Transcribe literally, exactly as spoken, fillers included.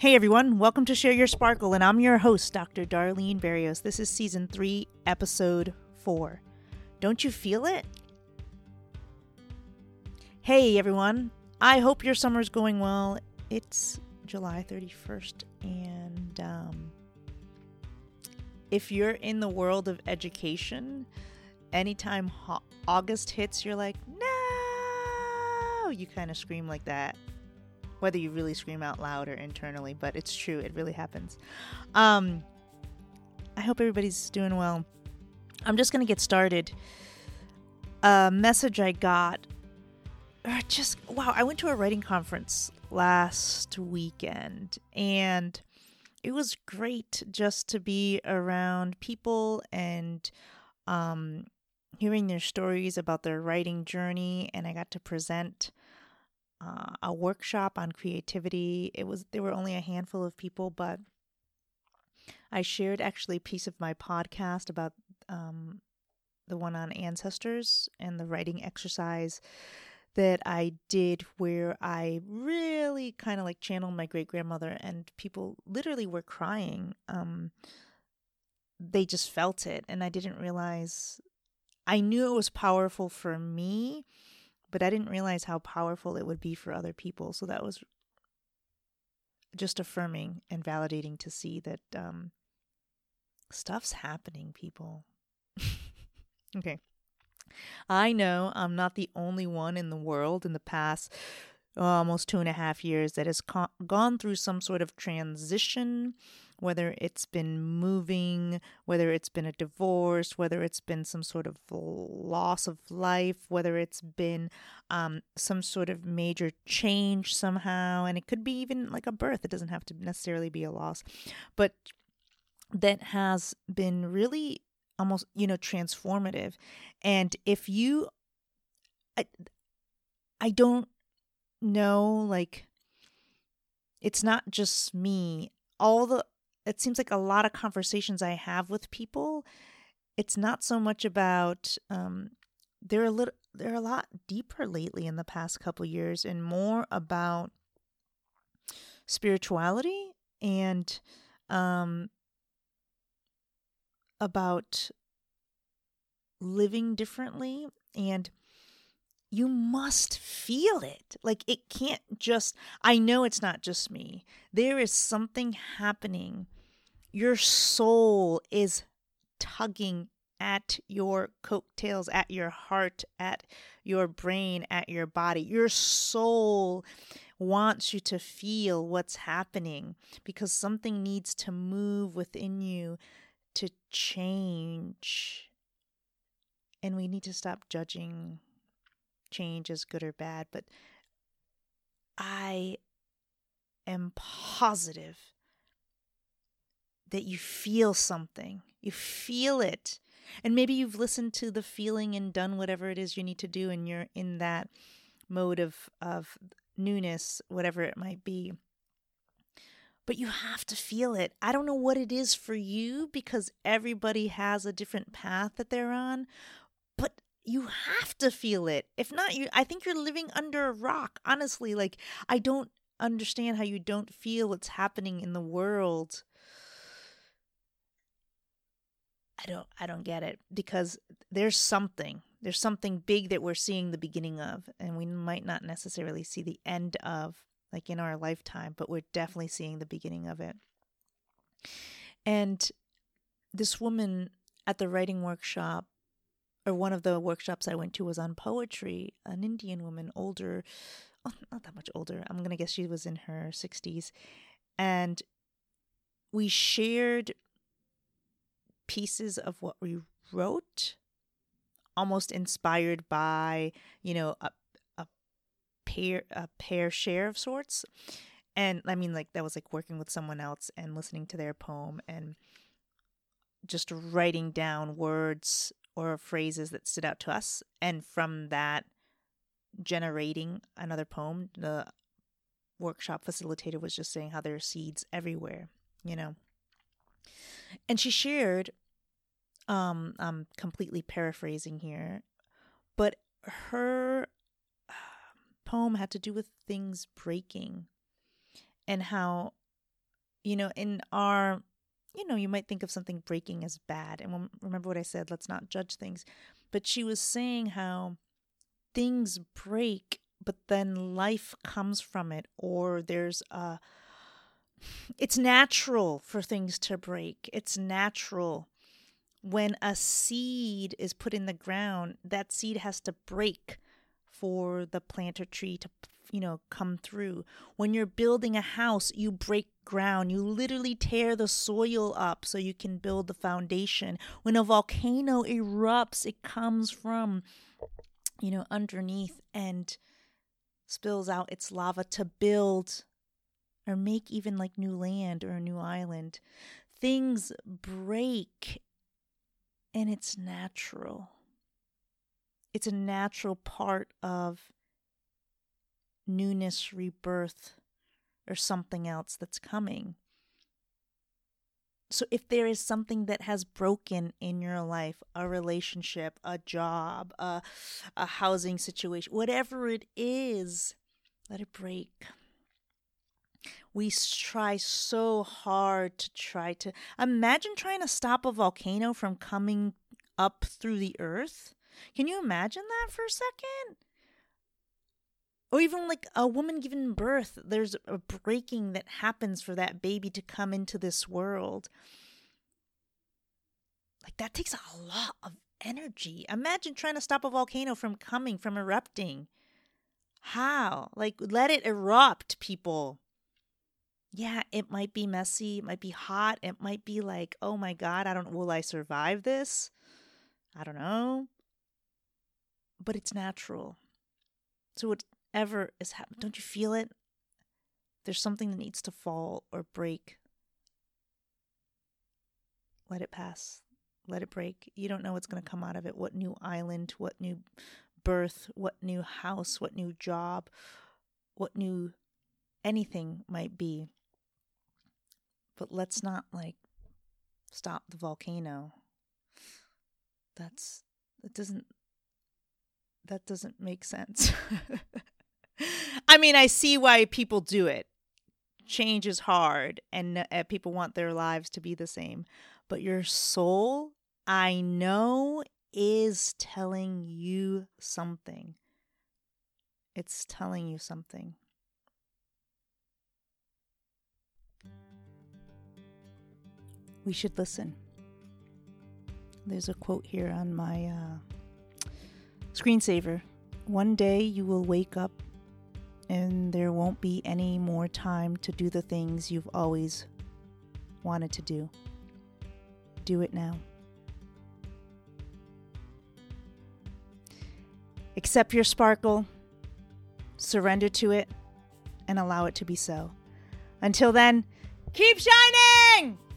Hey everyone, welcome to Share Your Sparkle, and I'm your host, Doctor Darlene Barrios. This is Season three, Episode four. Don't you feel it? Hey everyone, I hope your summer's going well. It's July thirty-first, and um, if you're in the world of education, anytime ho- August hits, you're like, no! You kind of scream like that. Whether you really scream out loud or internally, but it's true. It really happens. Um, I hope everybody's doing well. I'm just going to get started. A message I got, or just, wow, I went to a writing conference last weekend, and it was great just to be around people and um, hearing their stories about their writing journey, and I got to present Uh, a workshop on creativity. It was there were only a handful of people, but I shared actually a piece of my podcast about um, the one on ancestors and the writing exercise that I did, where I really kind of like channeled my great grandmother, and people literally were crying. Um, they just felt it, and I didn't realize. I knew it was powerful for me, but I didn't realize how powerful it would be for other people. So that was just affirming and validating to see that um, stuff's happening, people. Okay. I know I'm not the only one in the world in the past uh, almost two and a half years that has co- gone through some sort of transition, whether it's been moving, whether it's been a divorce, whether it's been some sort of loss of life, whether it's been um, some sort of major change somehow. And it could be even like a birth. It doesn't have to necessarily be a loss, but that has been really almost, you know, transformative. And if you, I, I don't know, like, it's not just me. All the, it seems like a lot of conversations I have with people, it's not so much about, um, they're a little, they're a lot deeper lately in the past couple years, and more about spirituality and, um, about living differently. And you must feel it. Like, it can't just, I know it's not just me. There is something happening. Your soul is tugging at your coattails, at your heart, at your brain, at your body. Your soul wants you to feel what's happening, because something needs to move within you to change. And we need to stop judging change as good or bad, but I am positive that you feel something. You feel it. And maybe you've listened to the feeling and done whatever it is you need to do, and you're in that mode of, of newness, whatever it might be. But you have to feel it. I don't know what it is for you, because everybody has a different path that they're on, but you have to feel it. If not, you, I think you're living under a rock. Honestly, like, I don't understand how you don't feel what's happening in the world. I don't, I don't get it, because there's something, there's something big that we're seeing the beginning of, and we might not necessarily see the end of, like, in our lifetime, but we're definitely seeing the beginning of it. And this woman at the writing workshop, or one of the workshops I went to, was on poetry, an Indian woman, older, oh, not that much older. I'm going to guess she was in her sixties. And we shared pieces of what we wrote, almost inspired by, you know, a, a pair, a pair share of sorts. And I mean, like, that was like working with someone else and listening to their poem and just writing down words or phrases that stood out to us, and from that generating another poem. The workshop facilitator was just saying how there are seeds everywhere, you know. And she shared, um, I'm completely paraphrasing here, but her poem had to do with things breaking, and how you know, in our, you know, you might think of something breaking as bad. And remember what I said, let's not judge things. But she was saying how things break, but then life comes from it, or there's a, it's natural for things to break. It's natural. When a seed is put in the ground, that seed has to break for the plant or tree to, you know, come through. When you're building a house, you break ground. You literally tear the soil up so you can build the foundation. When a volcano erupts, it comes from, you know, underneath and spills out its lava to build or make even like new land or a new island. Things break, and it's natural. It's a natural part of newness, rebirth, or something else that's coming. So if there is something that has broken in your life, a relationship, a job, a, a housing situation, whatever it is, let it break. We try so hard to try to imagine trying to stop a volcano from coming up through the earth. Can you imagine that for a second? Or even like a woman giving birth, there's a breaking that happens for that baby to come into this world. Like that takes a lot of energy. Imagine trying to stop a volcano from coming, from erupting. How? Like let it erupt, people. Yeah, it might be messy. It might be hot. It might be like, oh my God, I don't, will I survive this? I don't know. But it's natural. So whatever is happening, don't you feel it? There's something that needs to fall or break. Let it pass. Let it break. You don't know what's going to come out of it. What new island, what new birth, what new house, what new job, what new anything might be. But let's not like stop the volcano. That's, it doesn't, that doesn't make sense. I mean, I see why people do it. Change is hard and uh, people want their lives to be the same. But your soul, I know, is telling you something. It's telling you something. We should listen. There's a quote here on my uh, screensaver. One day you will wake up and there won't be any more time to do the things you've always wanted to do. Do it now. Accept your sparkle, surrender to it, and allow it to be so. Until then, keep shining!